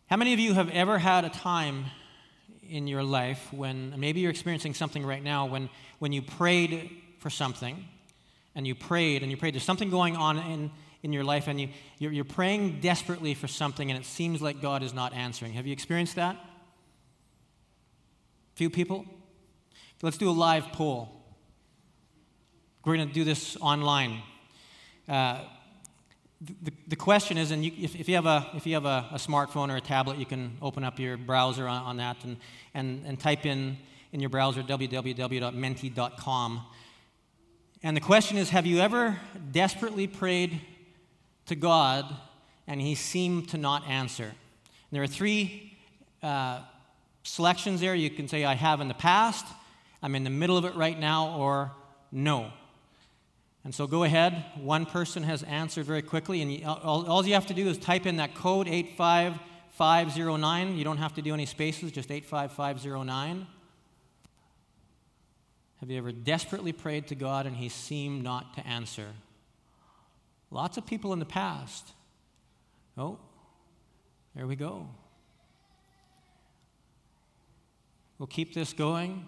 How many of you have ever had a time in your life when, maybe you're experiencing something right now, when you prayed for something, and you prayed, there's something going on in your life, and you're praying desperately for something, and it seems like God is not answering. Have you experienced that? Few people? Let's do a live poll. We're going to do this online. The question is, and if you have a smartphone or a tablet, you can open up your browser on that and type in your browser www.menti.com. And the question is, have you ever desperately prayed to God and He seemed to not answer? And there are three selections there. You can say, I have in the past, I'm in the middle of it right now, or no. And so go ahead. One person has answered very quickly, and all you have to do is type in that code 85509. You don't have to do any spaces, just 85509. Have you ever desperately prayed to God and He seemed not to answer? Lots of people in the past. Oh, there we go. We'll keep this going.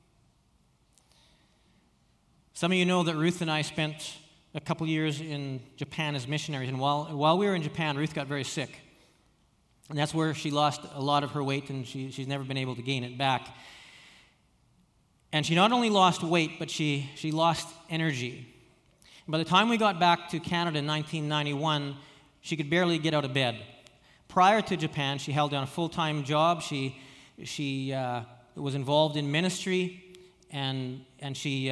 Some of you know that Ruth and I spent a couple years in Japan as missionaries, and while we were in Japan, Ruth got very sick. And that's where she lost a lot of her weight, and she's never been able to gain it back. And she not only lost weight, but she lost energy. And by the time we got back to Canada in 1991, she could barely get out of bed. Prior to Japan, she held down a full-time job. She was involved in ministry, and she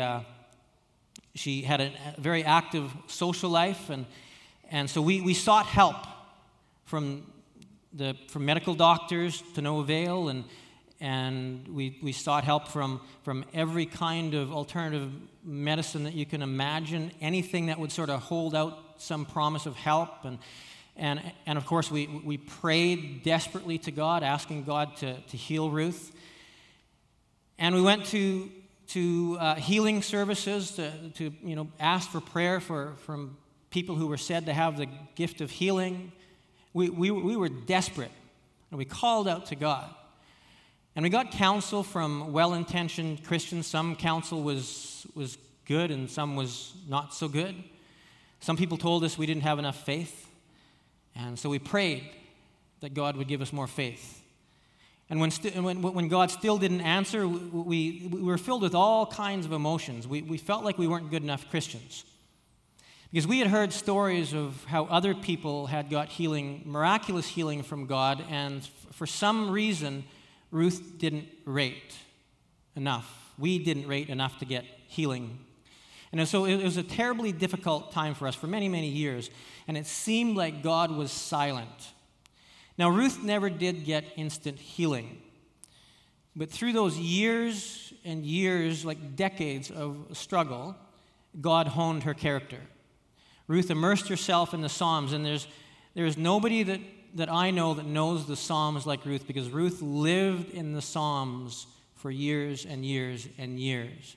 had a very active social life, and so we sought help from medical doctors to no avail, and we sought help from every kind of alternative medicine that you can imagine, anything that would sort of hold out some promise of help, and of course we prayed desperately to God, asking God to heal Ruth, and we went to healing services to ask for prayer from people who were said to have the gift of healing. We were desperate, and we called out to God. And we got counsel from well-intentioned Christians. Some counsel was good, and some was not so good. Some people told us we didn't have enough faith, and so we prayed that God would give us more faith. And when God still didn't answer, we were filled with all kinds of emotions. We felt like we weren't good enough Christians. Because we had heard stories of how other people had got healing, miraculous healing from God, and for some reason, Ruth didn't rate enough. We didn't rate enough to get healing. And so it was a terribly difficult time for us for many, many years, and it seemed like God was silent. Now, Ruth never did get instant healing. But through those years and years, like decades of struggle, God honed her character. Ruth immersed herself in the Psalms, and there's nobody that I know that knows the Psalms like Ruth, because Ruth lived in the Psalms for years and years and years.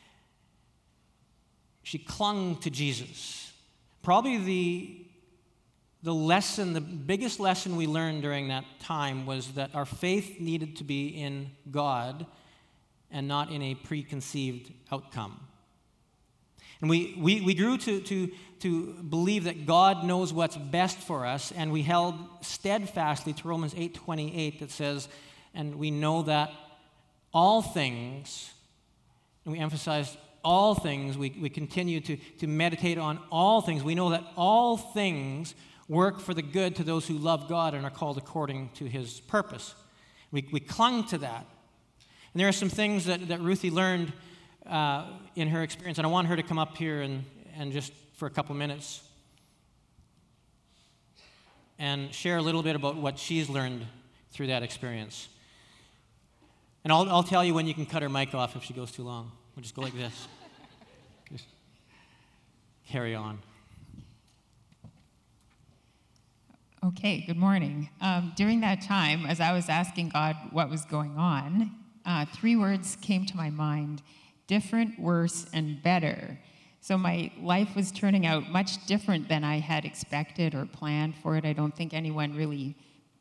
She clung to Jesus. Probably the biggest lesson we learned during that time was that our faith needed to be in God and not in a preconceived outcome. And we grew to believe that God knows what's best for us, and we held steadfastly to Romans 8:28 that says, and we know that all things, and we emphasized all things, we continue to meditate on all things. We know that all things work for the good to those who love God and are called according to His purpose. We clung to that. And there are some things that Ruthie learned in her experience, and I want her to come up here and just for a couple minutes and share a little bit about what she's learned through that experience. And I'll tell you when you can cut her mic off if she goes too long. We'll just go like this. Just carry on. Okay, good morning. During that time, as I was asking God what was going on, 3 words came to my mind: different, worse, and better. So my life was turning out much different than I had expected or planned for it. I don't think anyone really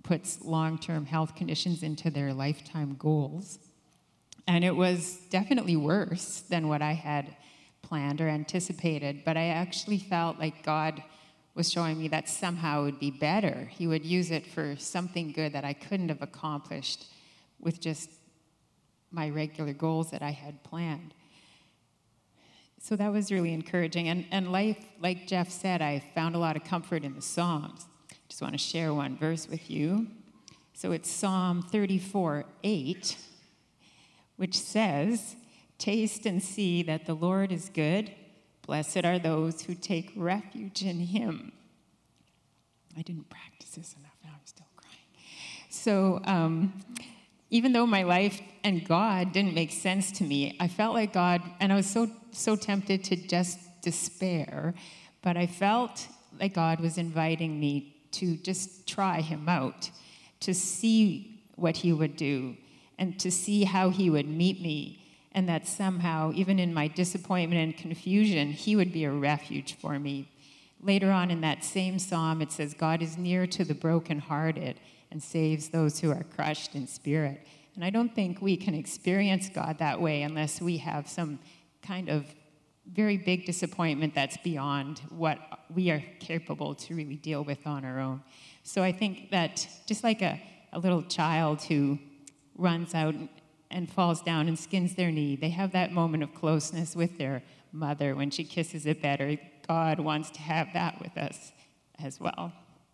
puts long-term health conditions into their lifetime goals. And it was definitely worse than what I had planned or anticipated, but I actually felt like God was showing me that somehow it would be better. He would use it for something good that I couldn't have accomplished with just my regular goals that I had planned. So that was really encouraging. And life, like Jeff said, I found a lot of comfort in the Psalms. Just want to share one verse with you. So it's Psalm 34:8, which says, "Taste and see that the Lord is good. Blessed are those who take refuge in him." I didn't practice this enough. Now I'm still crying. So even though my life and God didn't make sense to me, I felt like God, and I was so tempted to just despair, but I felt like God was inviting me to just try him out, to see what he would do, and to see how he would meet me, and that somehow, even in my disappointment and confusion, he would be a refuge for me. Later on in that same psalm, it says, "God is near to the brokenhearted and saves those who are crushed in spirit." And I don't think we can experience God that way unless we have some kind of very big disappointment that's beyond what we are capable to really deal with on our own. So I think that just like a little child who runs out and falls down and skins their knee, they have that moment of closeness with their mother when she kisses it better. God wants to have that with us as well.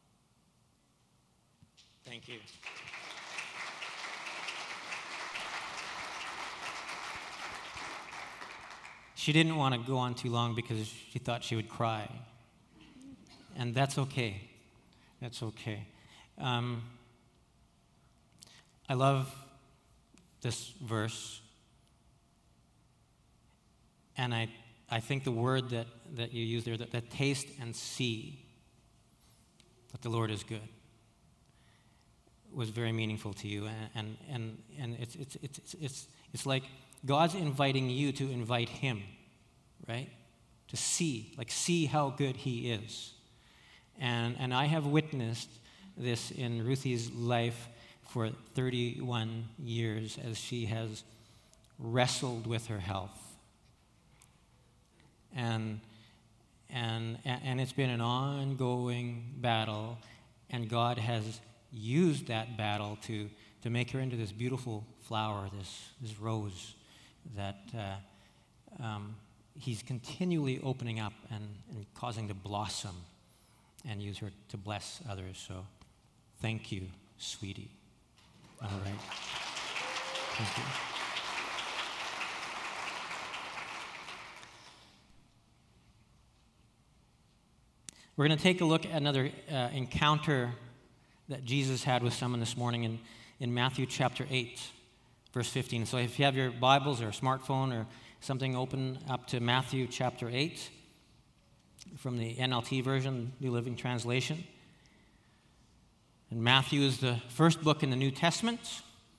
Thank you. She didn't want to go on too long because she thought she would cry. And that's okay. That's okay. I love this verse. And I think the word that you use there, that taste and see that the Lord is good, was very meaningful to you. And it's like God's inviting you to invite him, right? To see how good he is. And I have witnessed this in Ruthie's life for 31 years as she has wrestled with her health. And it's been an ongoing battle, and God has used that battle to make her into this beautiful flower, this rose that he's continually opening up and causing to blossom and use her to bless others. So thank you, sweetie. All right. Thank you. We're going to take a look at another encounter that Jesus had with someone this morning in Matthew chapter 8, verse 15. So if you have your Bibles or smartphone or something, open up to Matthew chapter 8 from the NLT version, New Living Translation. And Matthew is the first book in the New Testament.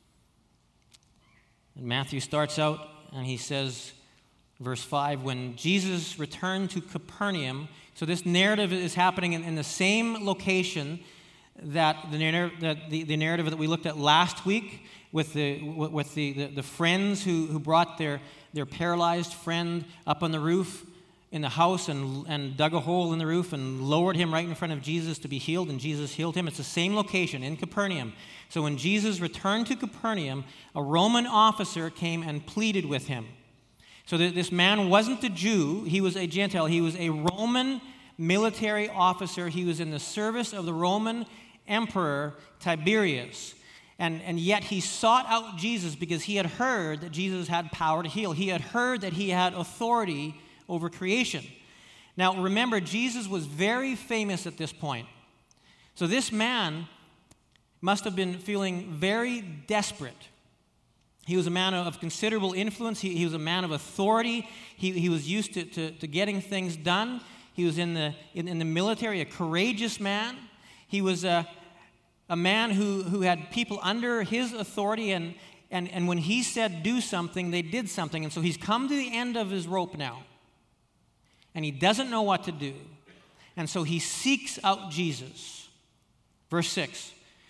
And Matthew starts out and he says, verse 5, when Jesus returned to Capernaum. So this narrative is happening in the same location that the narrative that we looked at last week with the friends who brought their paralyzed friend up on the roof in the house and dug a hole in the roof and lowered him right in front of Jesus to be healed, and Jesus healed him. It's the same location in Capernaum. So when Jesus returned to Capernaum, a Roman officer came and pleaded with him. So this man wasn't a Jew, he was a Gentile. He was a Roman military officer. He was in the service of the Roman Emperor Tiberius. And yet he sought out Jesus because he had heard that Jesus had power to heal. He had heard that he had authority over creation. Now remember, Jesus was very famous at this point. So this man must have been feeling very desperate. He was a man of considerable influence. He was a man of authority. He was used to getting things done. He was in the military, a courageous man. He was a man who had people under his authority, and when he said do something, they did something. And so he's come to the end of his rope now, and he doesn't know what to do. And so he seeks out Jesus. Verse 6,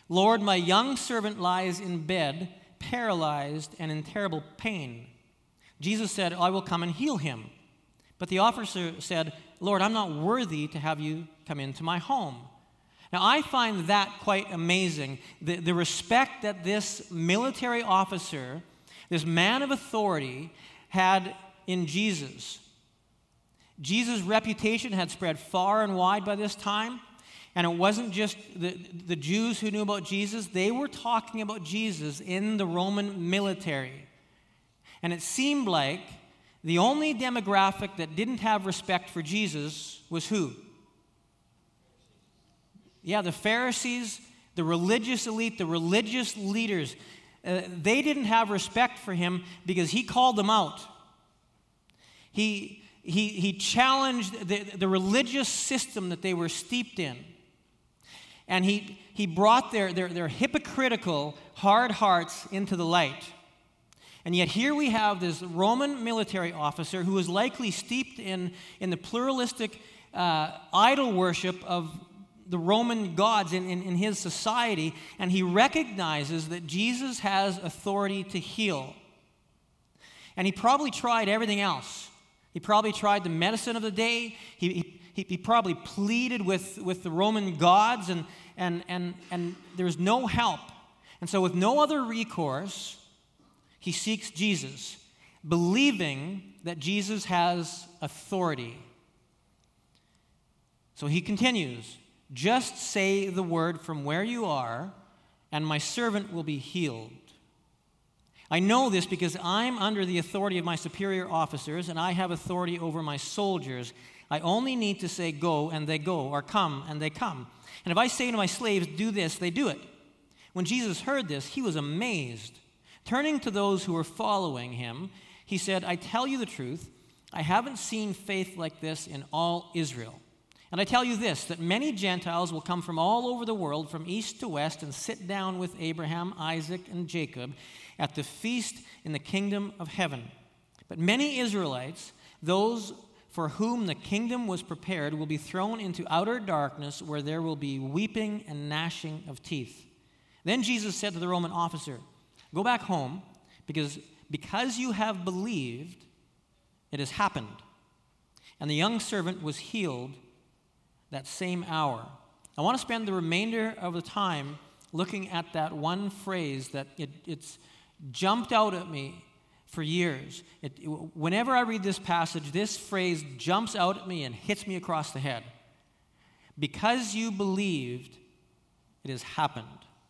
Lord, my young servant lies in bed, paralyzed and in terrible pain. Jesus said, I will come and heal him. But the officer said, Lord, I'm not worthy to have you come into my home. Now, I find that quite amazing, the respect that this military officer, this man of authority, had in Jesus. Jesus' reputation had spread far and wide by this time, and it wasn't just the Jews who knew about Jesus. They were talking about Jesus in the Roman military. And it seemed like the only demographic that didn't have respect for Jesus was who? Yeah, the Pharisees, the religious elite, the religious leaders. They didn't have respect for him because he called them out. He challenged the religious system that they were steeped in. And he brought their hypocritical, hard hearts into the light. And yet here we have this Roman military officer who is likely steeped in the pluralistic idol worship of the Roman gods in his society, and he recognizes that Jesus has authority to heal. And he probably tried everything else. He probably tried the medicine of the day. He probably pleaded with the Roman gods, and there's no help. And so with no other recourse, he seeks Jesus, believing that Jesus has authority. So he continues, just say the word from where you are, and my servant will be healed. I know this because I'm under the authority of my superior officers, and I have authority over my soldiers. I only need to say go, and they go, or come, and they come. And if I say to my slaves, do this, they do it. When Jesus heard this, he was amazed. Turning to those who were following him, he said, I tell you the truth, I haven't seen faith like this in all Israel. And I tell you this, that many Gentiles will come from all over the world, from east to west, and sit down with Abraham, Isaac, and Jacob at the feast in the kingdom of heaven. But many Israelites, those for whom the kingdom was prepared, will be thrown into outer darkness, where there will be weeping and gnashing of teeth. Then Jesus said to the Roman officer, go back home, because you have believed, it has happened. And the young servant was healed that same hour. I want to spend the remainder of the time looking at that one phrase that it's jumped out at me for years. Whenever I read this passage, this phrase jumps out at me and hits me across the head. Because you believed, it has happened.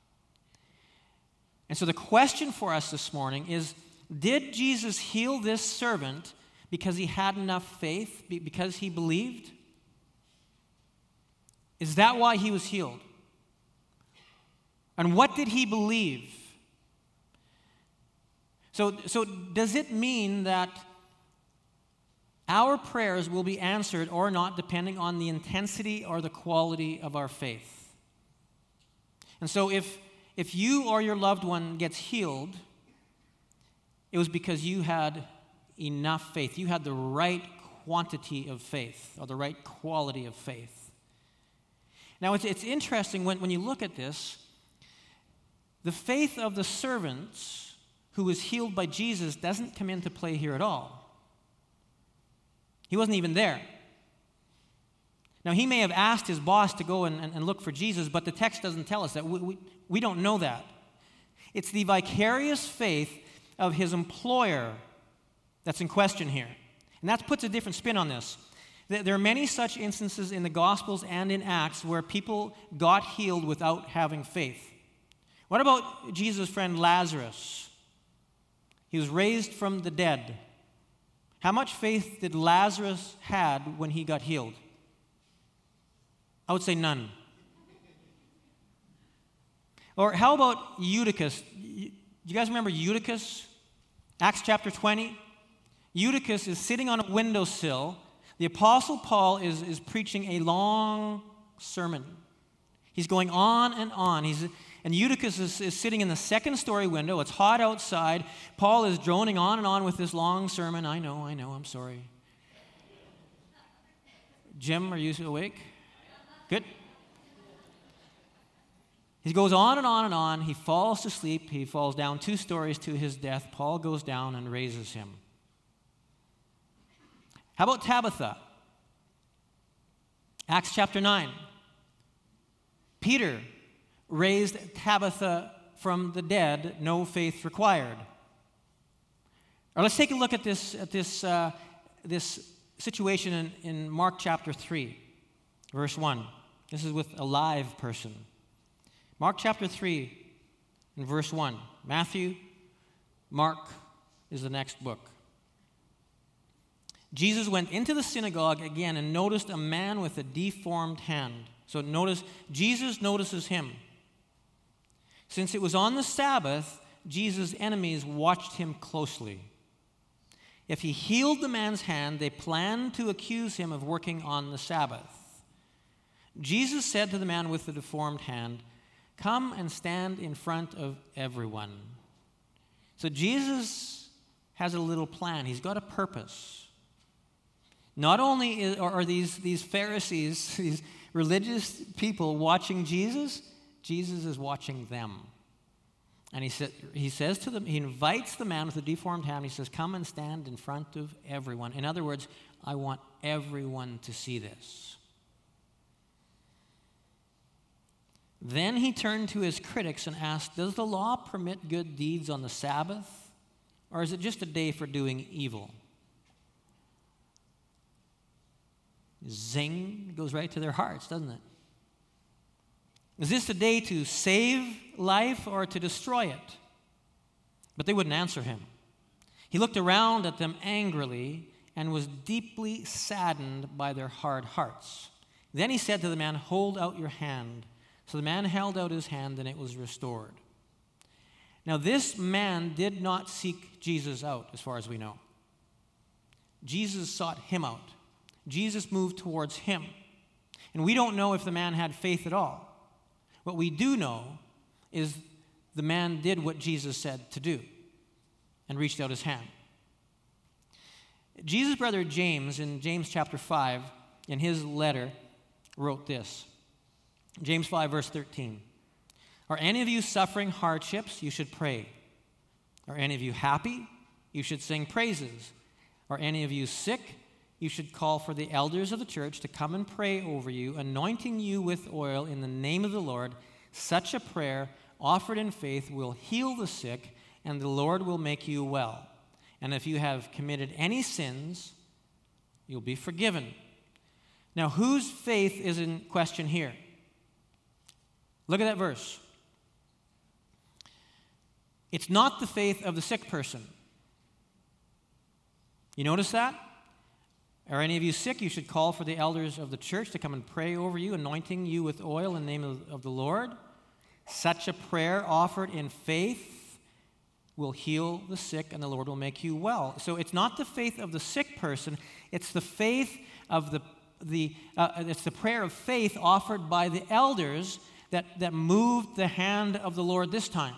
And so the question for us this morning is, did Jesus heal this servant because he had enough faith, because he believed? Is that why he was healed? And what did he believe? So does it mean that our prayers will be answered or not depending on the intensity or the quality of our faith? And so if you or your loved one gets healed, it was because you had enough faith. You had the right quantity of faith, or the right quality of faith. Now, it's interesting when you look at this, the faith of the servants who was healed by Jesus doesn't come into play here at all. He wasn't even there. Now, he may have asked his boss to go and look for Jesus, but the text doesn't tell us that. We don't know that. It's the vicarious faith of his employer that's in question here. And that puts a different spin on this. There are many such instances in the Gospels and in Acts where people got healed without having faith. What about Jesus' friend Lazarus? He was raised from the dead. How much faith did Lazarus had when he got healed? I would say none. Or how about Eutychus? You guys remember Eutychus? Acts chapter 20. Eutychus is sitting on a windowsill. The Apostle Paul is preaching a long sermon. He's going on and on. And Eutychus is sitting in the second-story window. It's hot outside. Paul is droning on and on with this long sermon. I know, I'm sorry. Jim, are you awake? Good. He goes on and on and on. He falls to sleep. He falls down 2 stories to his death. Paul goes down and raises him. How about Tabitha? Acts chapter 9. Peter raised Tabitha from the dead, no faith required. Or let's take a look at this situation in Mark chapter 3, verse 1. This is with a live person. Mark chapter 3 and verse 1. Matthew, Mark is the next book. Jesus went into the synagogue again and noticed a man with a deformed hand. So notice, Jesus notices him. Since it was on the Sabbath, Jesus' enemies watched him closely. If he healed the man's hand, they planned to accuse him of working on the Sabbath. Jesus said to the man with the deformed hand, "Come and stand in front of everyone." So Jesus has a little plan. He's got a purpose. Not only are these Pharisees, these religious people watching Jesus, Jesus is watching them. And he says to them, he invites the man with the deformed hand, he says, "Come and stand in front of everyone." In other words, I want everyone to see this. Then he turned to his critics and asked, "Does the law permit good deeds on the Sabbath, or is it just a day for doing evil?" Zing, it goes right to their hearts, doesn't it? Is this a day to save life or to destroy it? But they wouldn't answer him. He looked around at them angrily and was deeply saddened by their hard hearts. Then he said to the man, "Hold out your hand." So the man held out his hand and it was restored. Now this man did not seek Jesus out, as far as we know. Jesus sought him out. Jesus moved towards him. And we don't know if the man had faith at all. What we do know is the man did what Jesus said to do and reached out his hand. Jesus' brother James, in James chapter 5, in his letter, wrote this. James 5, verse 13. "Are any of you suffering hardships? You should pray. Are any of you happy? You should sing praises. Are any of you sick? You should call for the elders of the church to come and pray over you, anointing you with oil in the name of the Lord. Such a prayer, offered in faith, will heal the sick, and the Lord will make you well. And if you have committed any sins, you'll be forgiven." Now, whose faith is in question here? Look at that verse. It's not the faith of the sick person. You notice that? "Are any of you sick? You should call for the elders of the church to come and pray over you, anointing you with oil in the name of the Lord. Such a prayer offered in faith will heal the sick, and the Lord will make you well." So it's not the faith of the sick person; it's the faith of it's the prayer of faith offered by the elders that moved the hand of the Lord this time.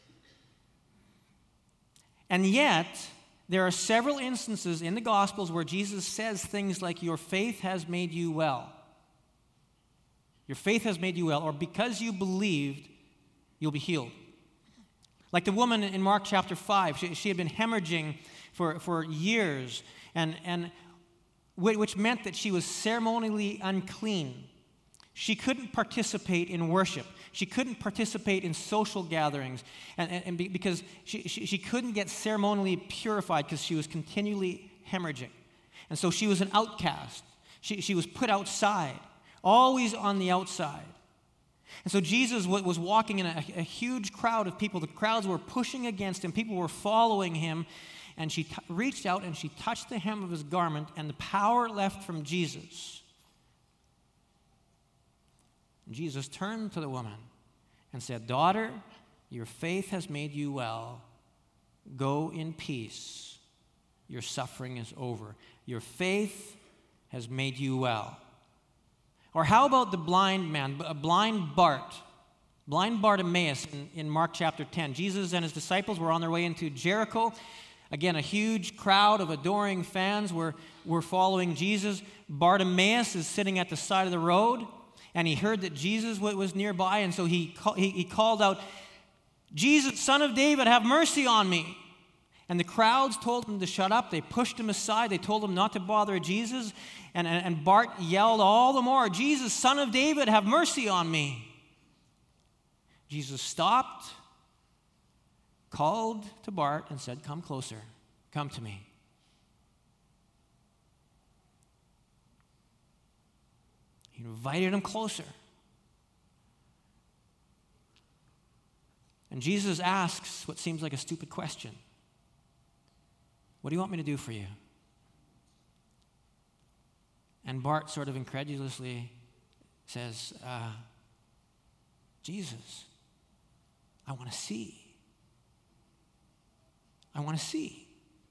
And yet, there are several instances in the Gospels where Jesus says things like, "Your faith has made you well." Your faith has made you well, or because you believed, you'll be healed. Like the woman in Mark chapter 5, she had been hemorrhaging for years, and which meant that she was ceremonially unclean. She couldn't participate in worship. She couldn't participate in social gatherings, because she couldn't get ceremonially purified because she was continually hemorrhaging. And so she was an outcast. She was put outside, always on the outside. And so Jesus was walking in a huge crowd of people. The crowds were pushing against him. People were following him. And she reached out and she touched the hem of his garment, and the power left from Jesus. Jesus turned to the woman and said, "Daughter, your faith has made you well. Go in peace. Your suffering is over." Your faith has made you well. Or how about the blind man, blind Bartimaeus in Mark chapter 10? Jesus and his disciples were on their way into Jericho. Again, a huge crowd of adoring fans were following Jesus. Bartimaeus is sitting at the side of the road. and he heard that Jesus was nearby, and so he called out, "Jesus, Son of David, have mercy on me." And the crowds told him to shut up. They pushed him aside. They told him not to bother Jesus. And Bart yelled all the more, "Jesus, Son of David, have mercy on me." Jesus stopped, called to Bart, and said, "Come closer. Come to me." He invited him closer. And Jesus asks what seems like a stupid question. "What do you want me to do for you?" And Bart sort of incredulously says, "Jesus, I want to see. I want to see."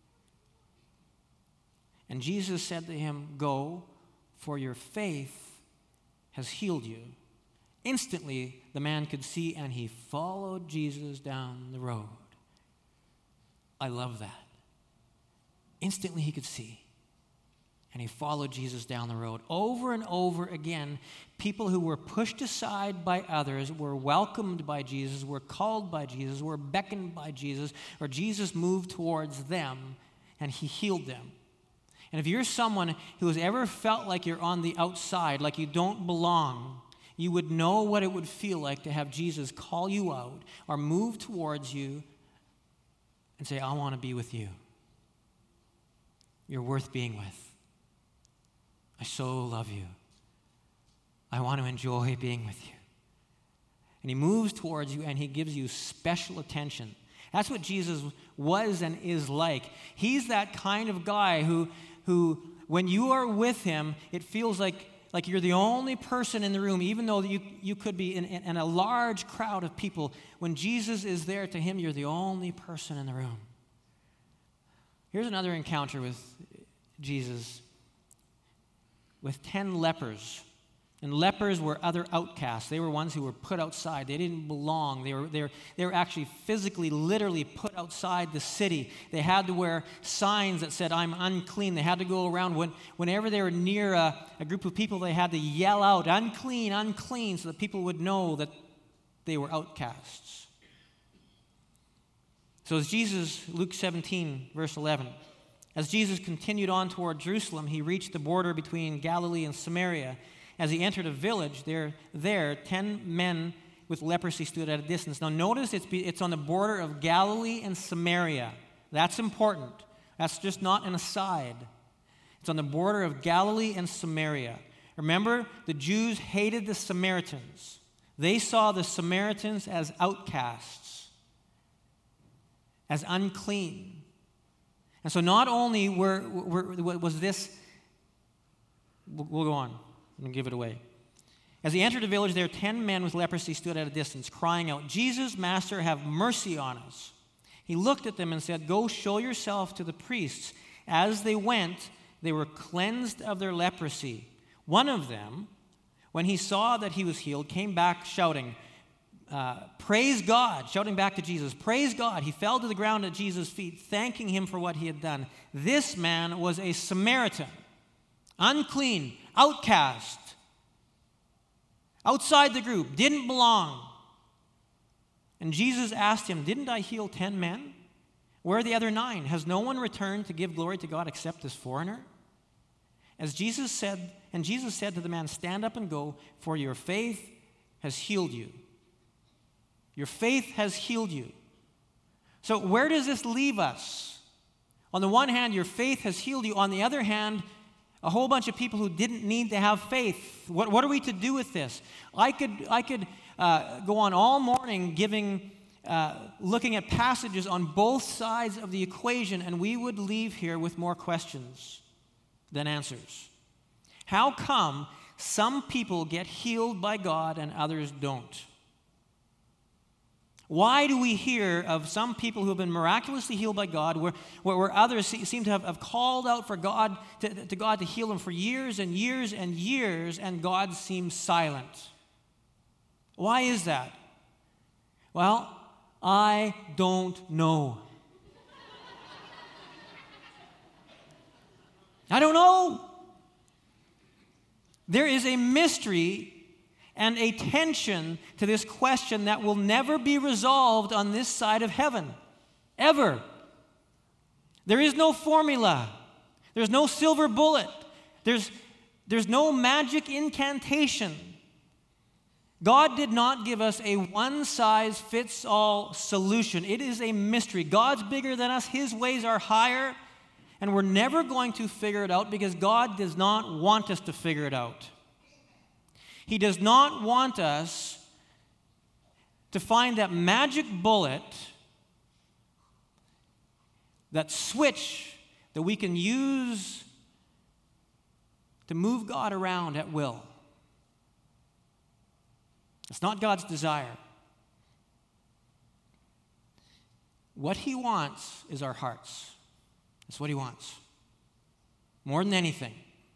And Jesus said to him, "Go, for your faith has healed you." Instantly, the man could see, and he followed Jesus down the road. I love that. Instantly, he could see, and he followed Jesus down the road. Over and over again, people who were pushed aside by others were welcomed by Jesus, were called by Jesus, were beckoned by Jesus, or Jesus moved towards them, and he healed them. And if you're someone who has ever felt like you're on the outside, like you don't belong, you would know what it would feel like to have Jesus call you out or move towards you and say, "I want to be with you. You're worth being with. I so love you. I want to enjoy being with you." And he moves towards you and he gives you special attention. That's what Jesus was and is like. He's that kind of guy who when you are with him, it feels like you're the only person in the room, even though you could be in a large crowd of people. When Jesus is there, to him, you're the only person in the room. Here's another encounter with Jesus with 10 lepers. And lepers were other outcasts. They were ones who were put outside. They didn't belong. They were actually physically, literally put outside the city. They had to wear signs that said, "I'm unclean." They had to go around. Whenever they were near a group of people, they had to yell out, "Unclean, unclean," so that people would know that they were outcasts. So as Jesus, Luke 17, verse 11, as Jesus continued on toward Jerusalem, he reached the border between Galilee and Samaria. As he entered a village, there 10 men with leprosy stood at a distance. Now notice it's on the border of Galilee and Samaria. That's important. That's just not an aside. It's on the border of Galilee and Samaria. Remember, the Jews hated the Samaritans. They saw the Samaritans as outcasts, as unclean. And so not only was this, we'll go on. I'm going to give it away. As he entered the village, there 10 men with leprosy stood at a distance, crying out, "Jesus, Master, have mercy on us." He looked at them and said, "Go show yourself to the priests." As they went, they were cleansed of their leprosy. One of them, when he saw that he was healed, came back shouting, "Praise God," shouting back to Jesus, "Praise God." He fell to the ground at Jesus' feet, thanking him for what he had done. This man was a Samaritan, unclean, outcast, outside the group, didn't belong. And Jesus asked him, "Didn't I heal 10 men? Where are the other 9? Has no one returned to give glory to God except this foreigner?" Jesus said to the man, "Stand up and go, for your faith has healed you." Your faith has healed you. So where does this leave us? On the one hand, your faith has healed you. On the other hand, a whole bunch of people who didn't need to have faith. What are we to do with this? I could go on all morning looking at passages on both sides of the equation, and we would leave here with more questions than answers. How come some people get healed by God and others don't? Why do we hear of some people who have been miraculously healed by God, where others seem to have called out for God to heal them for years and years and years, and God seems silent? Why is that? Well, I don't know. I don't know. There is a mystery and a tension to this question that will never be resolved on this side of heaven, ever. There is no formula. There's no silver bullet. There's no magic incantation. God did not give us a one-size-fits-all solution. It is a mystery. God's bigger than us. His ways are higher. And we're never going to figure it out because God does not want us to figure it out. He does not want us to find that magic bullet, that switch that we can use to move God around at will. It's not God's desire. What He wants is our hearts. That's what He wants. More than anything.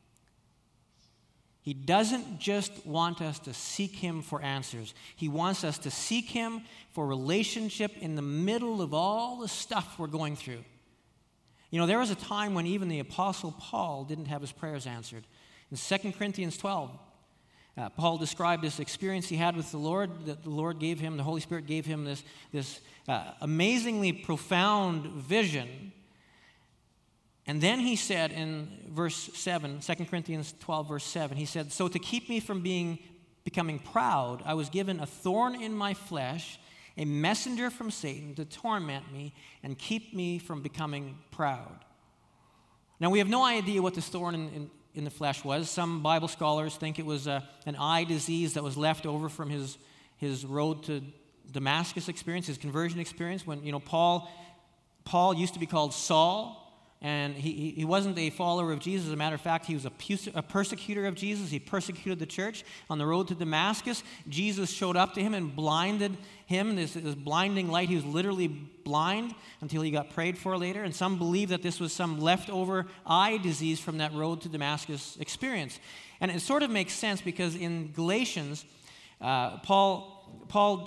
He doesn't just want us to seek Him for answers. He wants us to seek Him for relationship in the middle of all the stuff we're going through. You know, there was a time when even the Apostle Paul didn't have his prayers answered. In 2 Corinthians 12, Paul described this experience he had with the Lord, that the Lord gave him, the Holy Spirit gave him this amazingly profound vision. And then he said in verse 7, 2 Corinthians 12, verse 7, he said, "So to keep me from becoming proud, I was given a thorn in my flesh, a messenger from Satan to torment me and keep me from becoming proud." Now, we have no idea what this thorn in the flesh was. Some Bible scholars think it was an eye disease that was left over from his road to Damascus experience, his conversion experience, when, you know, Paul used to be called Saul, and he wasn't a follower of Jesus. As a matter of fact, he was a persecutor of Jesus. He persecuted the church. On the road to Damascus, Jesus showed up to him and blinded him, this blinding light. He was literally blind until he got prayed for later. And some believe that this was some leftover eye disease from that road to Damascus experience. And it sort of makes sense because in Galatians, Paul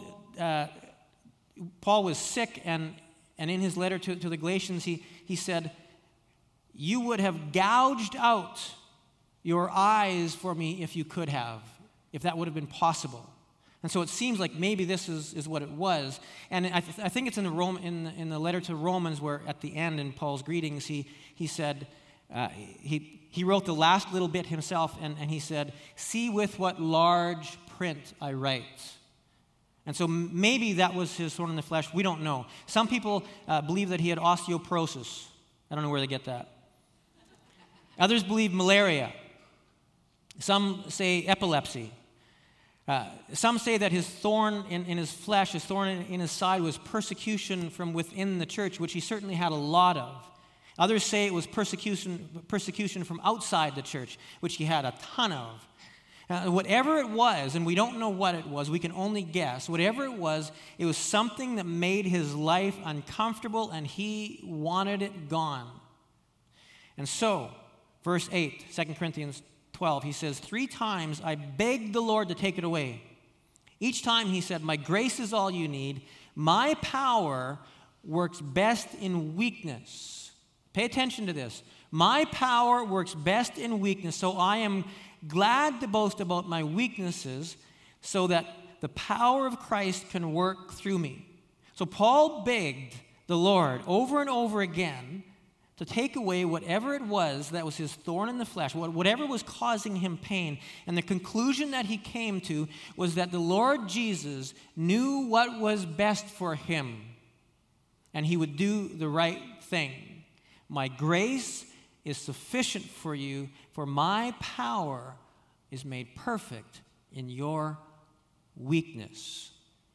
was sick, and in his letter to the Galatians, he said, "You would have gouged out your eyes for me if you could have, if that would have been possible." And so it seems like maybe this is what it was. And I think it's in the letter to Romans, where at the end in Paul's greetings, he said, he wrote the last little bit himself, and he said, "See with what large print I write." And so maybe that was his thorn in the flesh. We don't know. Some people believe that he had osteoporosis. I don't know where they get that. Others believe malaria. Some say epilepsy. Some say that his thorn in his flesh, his thorn in his side, was persecution from within the church, which he certainly had a lot of. Others say it was persecution from outside the church, which he had a ton of. Whatever it was, and we don't know what it was, we can only guess. Whatever it was something that made his life uncomfortable, and he wanted it gone. And so, verse 8, 2 Corinthians 12, he says, 3 times I begged the Lord to take it away. Each time he said, "My grace is all you need. My power works best in weakness." Pay attention to this. My power works best in weakness, so I am glad to boast about my weaknesses so that the power of Christ can work through me. So Paul begged the Lord over and over again to take away whatever it was that was his thorn in the flesh, whatever was causing him pain. And the conclusion that he came to was that the Lord Jesus knew what was best for him, and he would do the right thing. My grace is sufficient for you, for my power is made perfect in your weakness.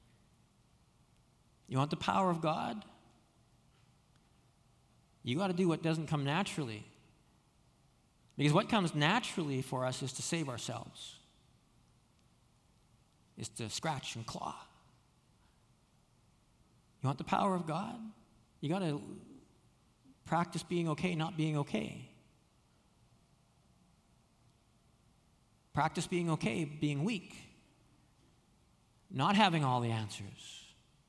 You want the power of God? You got to do what doesn't come naturally. Because what comes naturally for us is to save ourselves, is to scratch and claw. You want the power of God? You got to practice being okay, not being okay. Practice being okay, being weak, not having all the answers,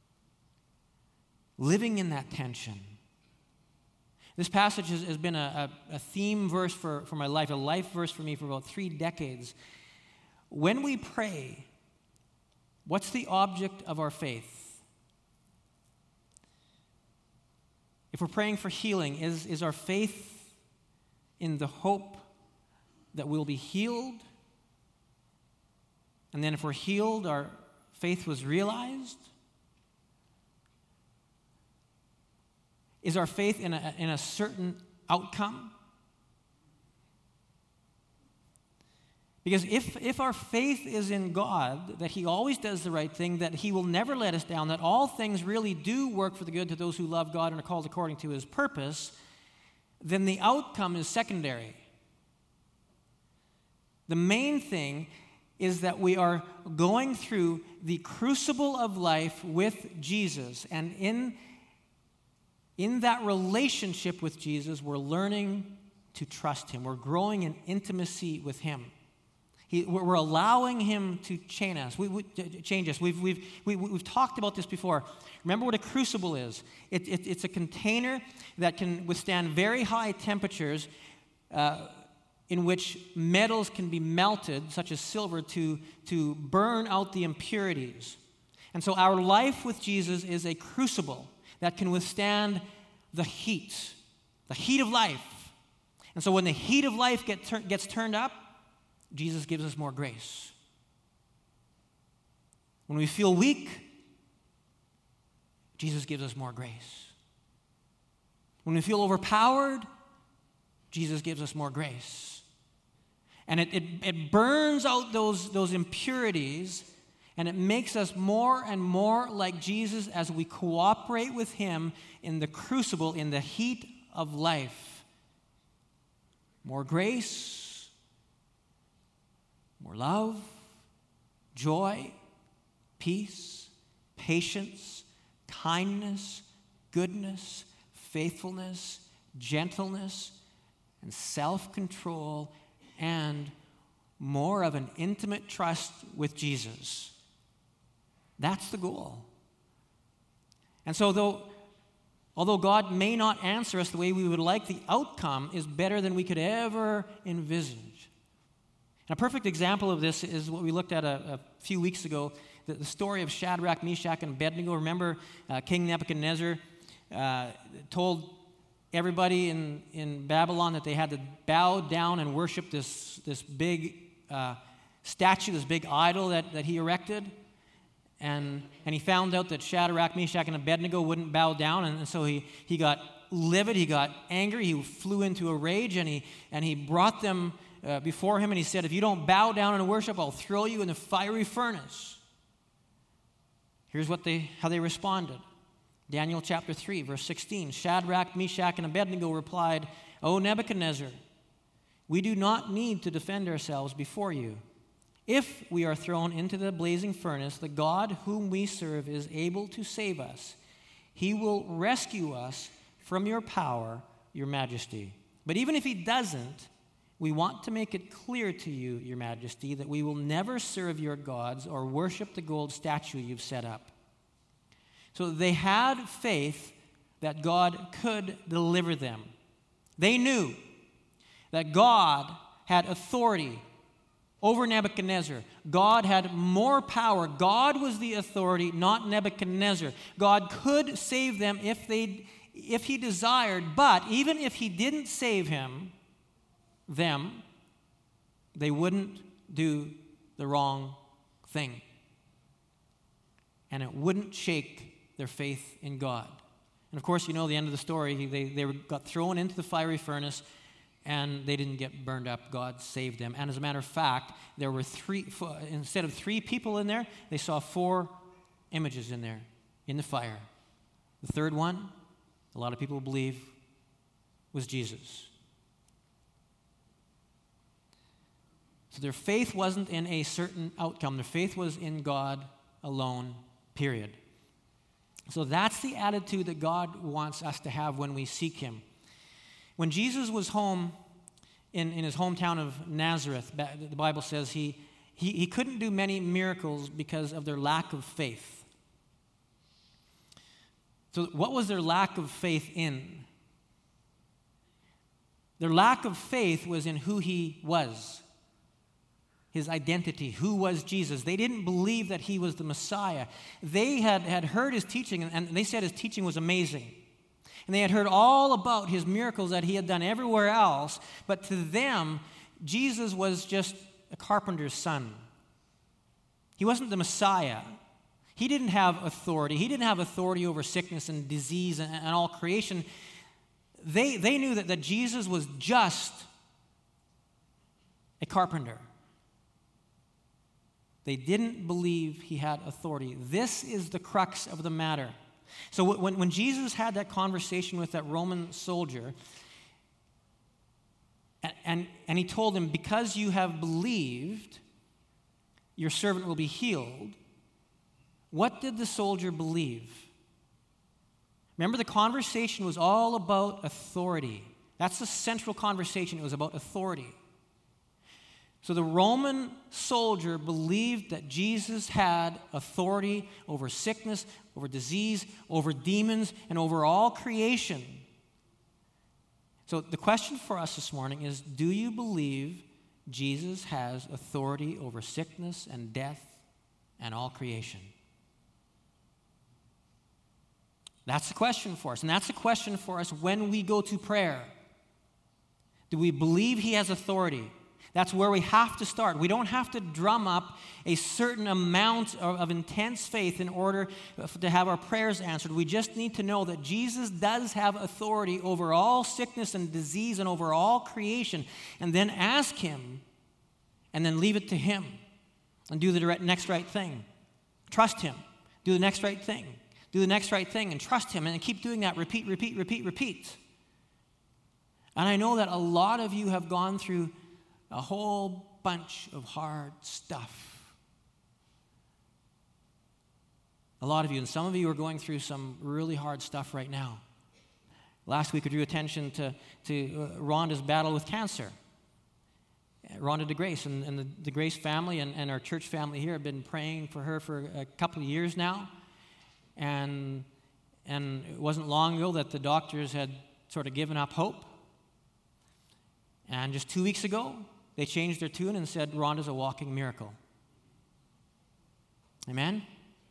living in that tension. This passage has been a theme verse for my life, a life verse for me for about 3 decades. When we pray, What's the object of our faith? If we're praying for healing, is our faith in the hope that we'll be healed? And then if we're healed, our faith was realized? Is our faith in a certain outcome? Because if our faith is in God, that He always does the right thing, that He will never let us down, that all things really do work for the good to those who love God and are called according to His purpose, then the outcome is secondary. The main thing is that we are going through the crucible of life with Jesus, and in that relationship with Jesus, we're learning to trust Him. We're growing in intimacy with Him. We're allowing Him to change us. We've talked about this before. Remember what a crucible is. It's a container that can withstand very high temperatures in which metals can be melted, such as silver, to burn out the impurities. And so our life with Jesus is a crucible that can withstand the heat of life. And so when the heat of life gets turned up, Jesus gives us more grace. When we feel weak, Jesus gives us more grace. When we feel overpowered, Jesus gives us more grace. And it burns out those impurities, and it makes us more and more like Jesus as we cooperate with Him in the crucible, in the heat of life. More grace, more love, joy, peace, patience, kindness, goodness, faithfulness, gentleness, and self-control, and more of an intimate trust with Jesus. That's the goal. And so although God may not answer us the way we would like, the outcome is better than we could ever envisage. And a perfect example of this is what we looked at a few weeks ago, the story of Shadrach, Meshach, and Abednego. Remember, King Nebuchadnezzar told everybody in Babylon that they had to bow down and worship this big statue, this big idol that he erected. And he found out that Shadrach, Meshach, and Abednego wouldn't bow down, and so he got livid, he got angry, he flew into a rage, and he brought them before him, and he said, if you don't bow down and worship, I'll throw you in the fiery furnace. Here's how they responded. Daniel chapter 3, verse 16. Shadrach, Meshach, and Abednego replied, O Nebuchadnezzar, we do not need to defend ourselves before you. If we are thrown into the blazing furnace, the God whom we serve is able to save us. He will rescue us from your power, your majesty. But even if He doesn't, we want to make it clear to you, your majesty, that we will never serve your gods or worship the gold statue you've set up. So they had faith that God could deliver them. They knew that God had authority over Nebuchadnezzar. God had more power. God was the authority, not Nebuchadnezzar. God could save them if He desired, but even if He didn't save them, they wouldn't do the wrong thing. And it wouldn't shake their faith in God. And of course, you know the end of the story. They got thrown into the fiery furnace, and they didn't get burned up. God saved them. And as a matter of fact, there were instead of 3 people in there, they saw 4 images in there, in the fire. The third one, a lot of people believe, was Jesus. So their faith wasn't in a certain outcome. Their faith was in God alone, period. So that's the attitude that God wants us to have when we seek Him. When Jesus was home in His hometown of Nazareth, the Bible says he couldn't do many miracles because of their lack of faith. So what was their lack of faith in? Their lack of faith was in who He was. his identity, who was Jesus. They didn't believe that he was the Messiah. They had heard his teaching, and they said his teaching was amazing. And they had heard all about his miracles that he had done everywhere else, but to them, Jesus was just a carpenter's son. He wasn't the Messiah. He didn't have authority. He didn't have authority over sickness and disease and all creation. They knew that Jesus was just a carpenter. They didn't believe he had authority. This is the crux of the matter. So when Jesus had that conversation with that Roman soldier, and he told him, because you have believed, your servant will be healed, what did the soldier believe? Remember, the conversation was all about authority. That's the central conversation. It was about authority. So the Roman soldier believed that Jesus had authority over sickness, over disease, over demons, and over all creation. So the question for us this morning is, do you believe Jesus has authority over sickness and death and all creation? That's the question for us. And that's the question for us when we go to prayer. Do we believe he has authority? That's where we have to start. We don't have to drum up a certain amount of intense faith in order to have our prayers answered. We just need to know that Jesus does have authority over all sickness and disease and over all creation. And then ask him, and then leave it to him. And do the next right thing. Trust him. Do the next right thing. Do the next right thing and trust him. And keep doing that. Repeat, repeat, repeat, repeat. And I know that a lot of you have gone through a whole bunch of hard stuff. A lot of you, and some of you are going through some really hard stuff right now. Last week, I drew attention to Rhonda's battle with cancer. Rhonda DeGrace and the Grace family and our church family here have been praying for her for a couple of years now. And it wasn't long ago that the doctors had sort of given up hope. And just 2 weeks ago, they changed their tune and said, Rhonda's a walking miracle. Amen?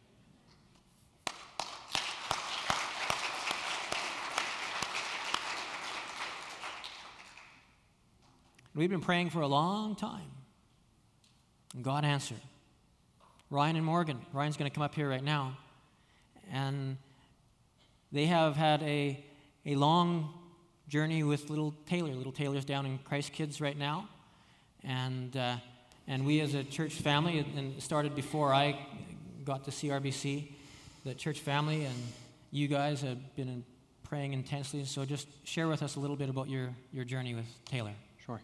We've been praying for a long time. And God answered. Ryan and Morgan. Ryan's going to come up here right now. And they have had a long journey with little Taylor. Little Taylor's down in Christ Kids right now. And we as a church family, and it started before I got to CRBC, the church family, and you guys have been praying intensely. So just share with us a little bit about your journey with Taylor. Sure.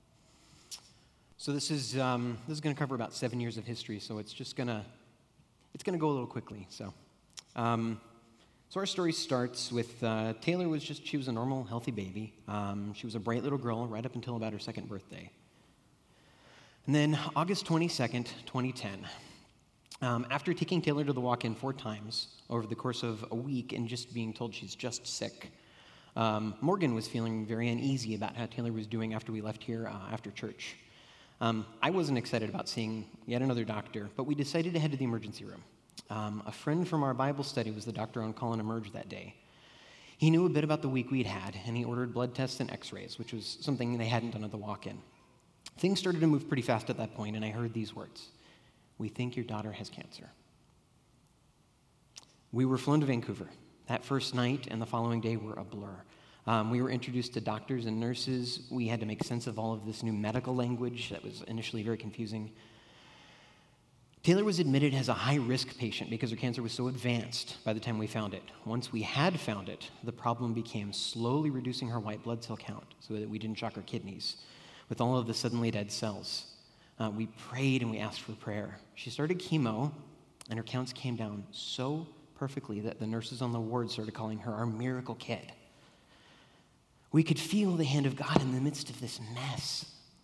So this is going to cover about 7 years of history. So it's going to go a little quickly. So our story starts with Taylor she was a normal, healthy baby. She was a bright little girl right up until about her second birthday. And then August 22nd, 2010, after taking Taylor to the walk-in 4 times over the course of a week and just being told she's just sick, Morgan was feeling very uneasy about how Taylor was doing after we left here after church. I wasn't excited about seeing yet another doctor, but we decided to head to the emergency room. A friend from our Bible study was the doctor on call in Emerge that day. He knew a bit about the week we'd had, and he ordered blood tests and x-rays, which was something they hadn't done at the walk-in. Things started to move pretty fast at that point, and I heard these words: "We think your daughter has cancer." We were flown to Vancouver. That first night and the following day were a blur. We were introduced to doctors and nurses. We had to make sense of all of this new medical language that was initially very confusing. Taylor was admitted as a high-risk patient because her cancer was so advanced by the time we found it. Once we had found it, the problem became slowly reducing her white blood cell count so that we didn't shock her kidneys with all of the suddenly dead cells. We prayed and we asked for prayer. She started chemo, and her counts came down so perfectly that the nurses on the ward started calling her our miracle kid. We could feel the hand of God in the midst of this mess.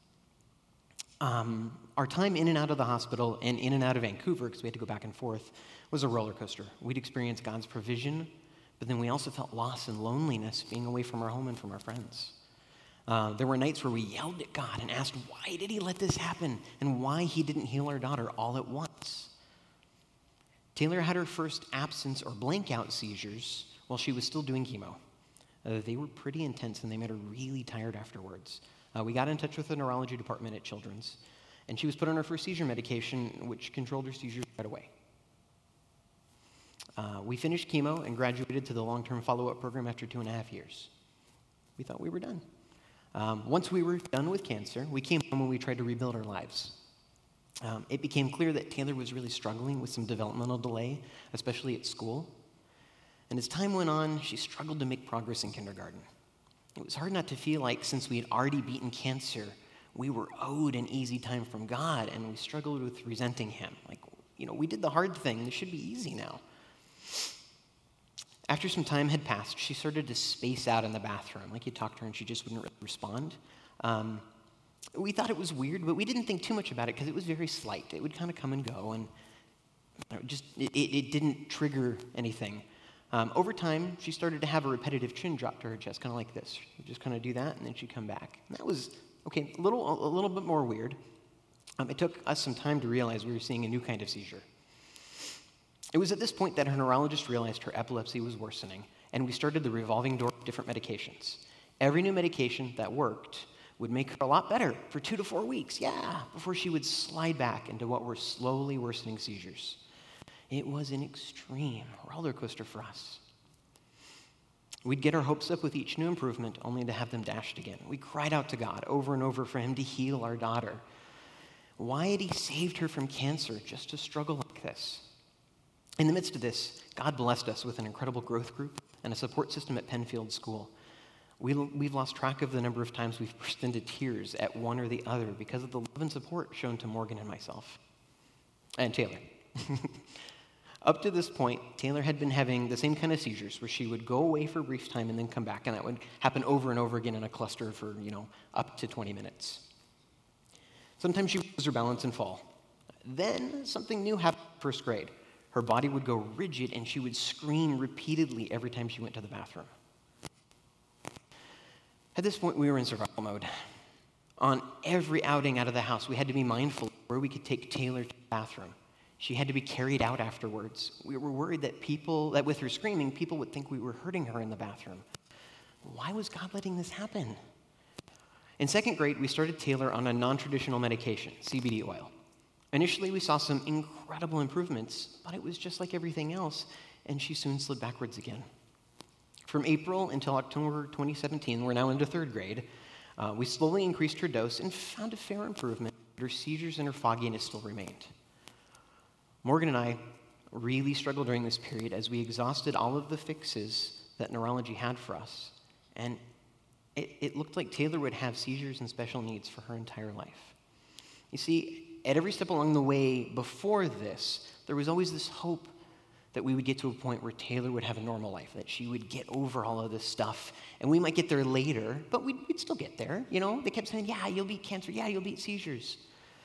Our time in and out of the hospital and in and out of Vancouver, because we had to go back and forth, was a roller coaster. We'd experienced God's provision, but then we also felt loss and loneliness being away from our home and from our friends. There were nights where we yelled at God and asked, why did he let this happen? And why he didn't heal our daughter all at once. Taylor had her first absence or blank-out seizures while she was still doing chemo. They were pretty intense, and they made her really tired afterwards. We got in touch with the neurology department at Children's, and she was put on her first seizure medication, which controlled her seizures right away. We finished chemo and graduated to the long-term follow-up program after 2.5 years. We thought we were done. Once we were done with cancer, we came home and we tried to rebuild our lives. It became clear that Taylor was really struggling with some developmental delay, especially at school. And as time went on, she struggled to make progress in kindergarten. It was hard not to feel like, since we had already beaten cancer, we were owed an easy time from God, and we struggled with resenting him. Like, we did the hard thing. This should be easy now. After some time had passed, she started to space out in the bathroom. Like, you talked to her and she just wouldn't really respond. We thought it was weird, but we didn't think too much about it because it was very slight. It would kind of come and go, and it didn't trigger anything. Over time, she started to have a repetitive chin drop to her chest, kind of like this. She'd just kind of do that, and then she'd come back. And that was, a little bit more weird. It took us some time to realize we were seeing a new kind of seizure. It was at this point that her neurologist realized her epilepsy was worsening, and we started the revolving door of different medications. Every new medication that worked would make her a lot better for 2 to 4 weeks, before she would slide back into what were slowly worsening seizures. It was an extreme roller coaster for us. We'd get our hopes up with each new improvement, only to have them dashed again. We cried out to God over and over for him to heal our daughter. Why had he saved her from cancer just to struggle like this? In the midst of this, God blessed us with an incredible growth group and a support system at Penfield School. We've lost track of the number of times we've burst into tears at one or the other because of the love and support shown to Morgan and myself. And Taylor. Up to this point, Taylor had been having the same kind of seizures where she would go away for a brief time and then come back, and that would happen over and over again in a cluster for, up to 20 minutes. Sometimes she would lose her balance and fall. Then something new happened in first grade. Her body would go rigid, and she would scream repeatedly every time she went to the bathroom. At this point, we were in survival mode. On every outing out of the house, we had to be mindful of where we could take Taylor to the bathroom. She had to be carried out afterwards. We were worried that with her screaming, people would think we were hurting her in the bathroom. Why was God letting this happen? In second grade, we started Taylor on a non-traditional medication, CBD oil. Initially, we saw some incredible improvements, but it was just like everything else, and she soon slid backwards again. From April until October 2017, we're now into third grade, we slowly increased her dose and found a fair improvement, but her seizures and her fogginess still remained. Morgan and I really struggled during this period as we exhausted all of the fixes that neurology had for us, and it looked like Taylor would have seizures and special needs for her entire life. You see, at every step along the way before this, there was always this hope that we would get to a point where Taylor would have a normal life, that she would get over all of this stuff, and we might get there later, but we'd still get there, They kept saying, you'll beat cancer, you'll beat seizures.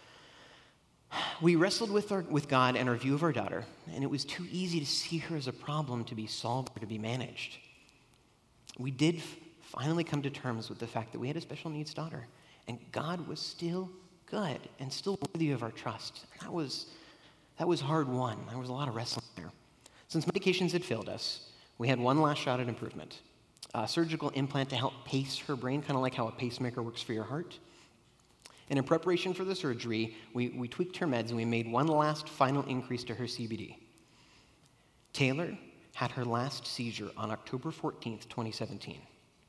We wrestled with God and our view of our daughter, and it was too easy to see her as a problem to be solved or to be managed. We did finally come to terms with the fact that we had a special needs daughter, and God was still good and still worthy of our trust. That was hard won. There was a lot of wrestling there. Since medications had failed us, we had one last shot at improvement. A surgical implant to help pace her brain, kind of like how a pacemaker works for your heart. And in preparation for the surgery, we tweaked her meds and we made one last final increase to her CBD. Taylor had her last seizure on October 14th, 2017.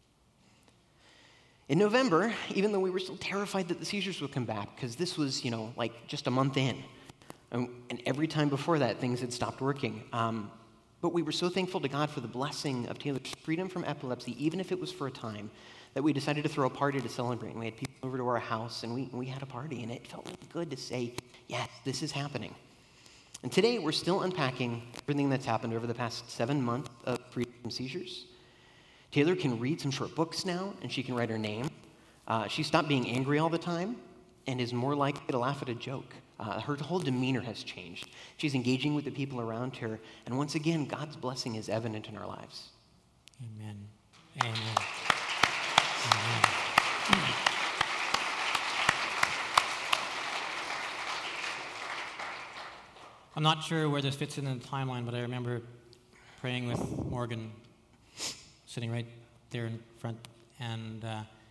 In November, even though we were still terrified that the seizures would come back, because this was, just a month in, and every time before that, things had stopped working. But we were so thankful to God for the blessing of Taylor's freedom from epilepsy, even if it was for a time, that we decided to throw a party to celebrate. And we had people over to our house, and we had a party, and it felt really good to say, yes, this is happening. And today, we're still unpacking everything that's happened over the past 7 months of freedom from seizures. Taylor can read some short books now, and she can write her name. She stopped being angry all the time and is more likely to laugh at a joke. Her whole demeanor has changed. She's engaging with the people around her, and once again, God's blessing is evident in our lives. Amen. Amen. Amen. I'm not sure where this fits in the timeline, but I remember praying with Morgan, sitting right there in front, and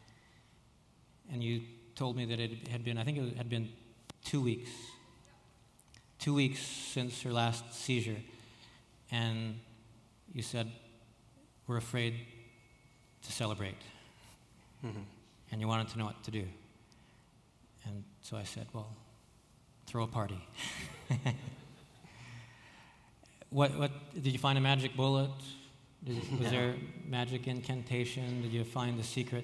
you told me that it had been, I think it had been 2 weeks. 2 weeks since her last seizure. And you said, we're afraid to celebrate. Mm-hmm. And you wanted to know what to do. And so I said, well, throw a party. What did you find a magic bullet? Was there magic incantation? Did you find the secret?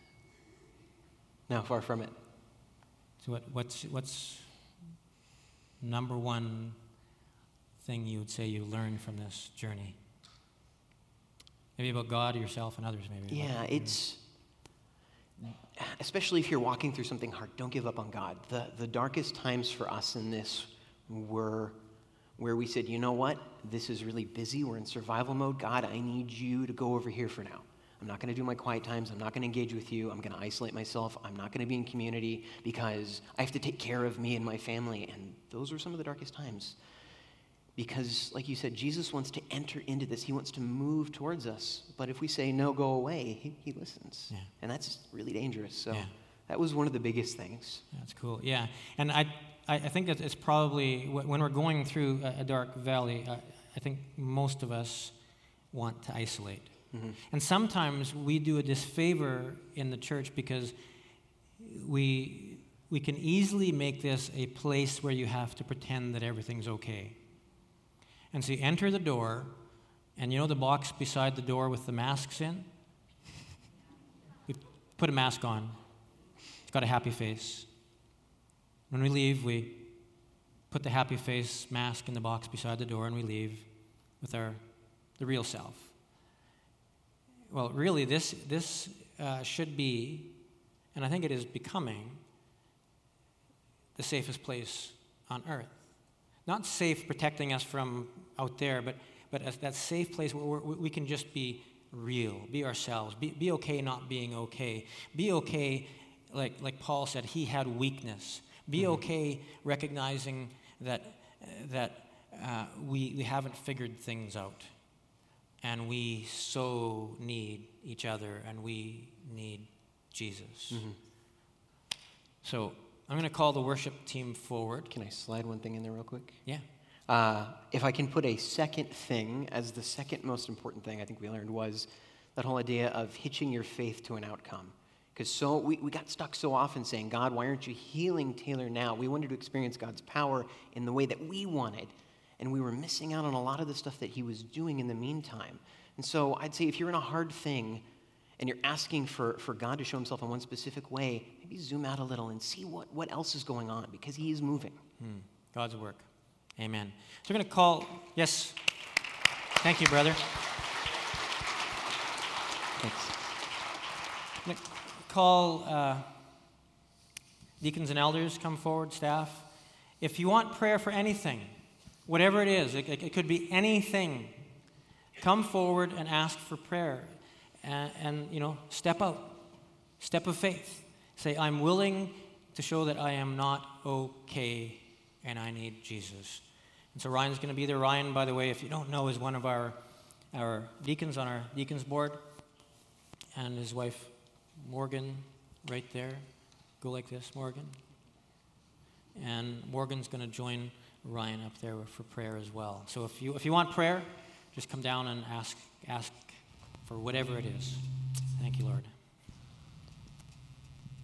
No, far from it. So what's number one thing you would say you learned from this journey? Maybe about God, yourself, and others, maybe. Yeah, it's, especially if you're walking through something hard, don't give up on God. The darkest times for us in this were where we said, you know what, this is really busy, we're in survival mode. God, I need you to go over here for now. I'm not going to do my quiet times. I'm not going to engage with you. I'm going to isolate myself. I'm not going to be in community because I have to take care of me and my family. And those were some of the darkest times. Because, like you said, Jesus wants to enter into this. He wants to move towards us. But if we say, no, go away, he listens. Yeah. And that's really dangerous. So that was one of the biggest things. That's cool. Yeah. And I think that it's probably, when we're going through a dark valley, I think most of us want to isolate. Mm-hmm. And sometimes we do a disfavor in the church because we can easily make this a place where you have to pretend that everything's okay. And so you enter the door, and you know the box beside the door with the masks in? We put a mask on. It's got a happy face. When we leave, we put the happy face mask in the box beside the door, and we leave with the real self. Well, really, this should be, and I think it is becoming, the safest place on earth. Not safe protecting us from out there, but that safe place where we can just be real, be ourselves, be okay not being okay, be okay, like Paul said, he had weakness. Be okay recognizing that we haven't figured things out. And we so need each other, and we need Jesus. Mm-hmm. So I'm going to call the worship team forward. Can I slide one thing in there real quick? Yeah. If I can put a second thing as the second most important thing I think we learned was that whole idea of hitching your faith to an outcome. Because we got stuck so often saying, God, why aren't you healing Taylor now? We wanted to experience God's power in the way that we wanted. And we were missing out on a lot of the stuff that he was doing in the meantime. And so I'd say if you're in a hard thing and you're asking for God to show himself in one specific way, maybe zoom out a little and see what else is going on, because he is moving. God's work. Amen. So we're going to call, yes. Thank you, brother. Thanks. I'm going to call deacons and elders, come forward, staff. If you want prayer for anything, whatever it is, it could be anything. Come forward and ask for prayer, and step out, step of faith. Say, I'm willing to show that I am not okay, and I need Jesus. And so Ryan's going to be there. Ryan, by the way, if you don't know, is one of our deacons on our deacons board, and his wife Morgan, right there. Go like this, Morgan. And Morgan's going to join Ryan up there for prayer as well. So if you want prayer, just come down and ask for whatever it is. Thank you, Lord.